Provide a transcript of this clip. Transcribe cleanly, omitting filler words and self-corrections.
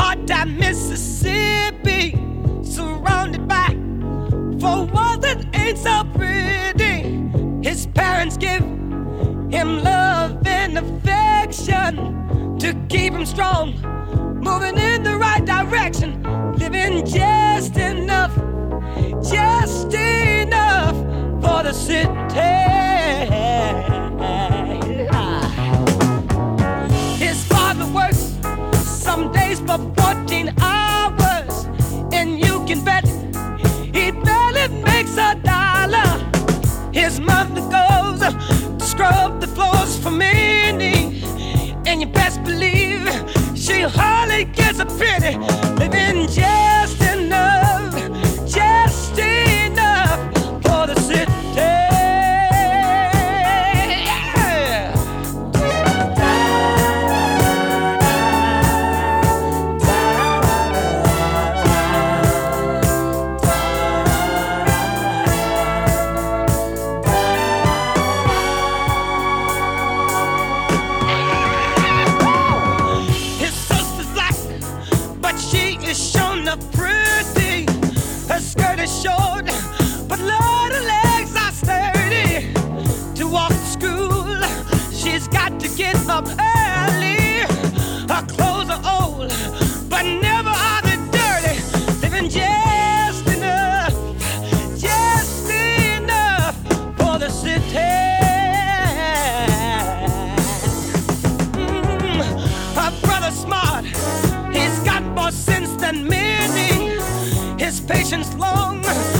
down Mississippi, surrounded by four walls that ain't so pretty. His parents give him love and affection to keep him strong, moving in the right direction, living just enough for the city. His father works some days for 14 hours, and you can bet he barely makes $1. His mother goes to scrub the floors for many, and you best believe she hardly gets a penny, living just enough for the city. Skirt is short, but Lord, her legs are sturdy. To walk to school, she's got to get up early. Her clothes are old, but never are they dirty. Living just enough for the city. Her brother's smart, he's got more sense than many. His patience long,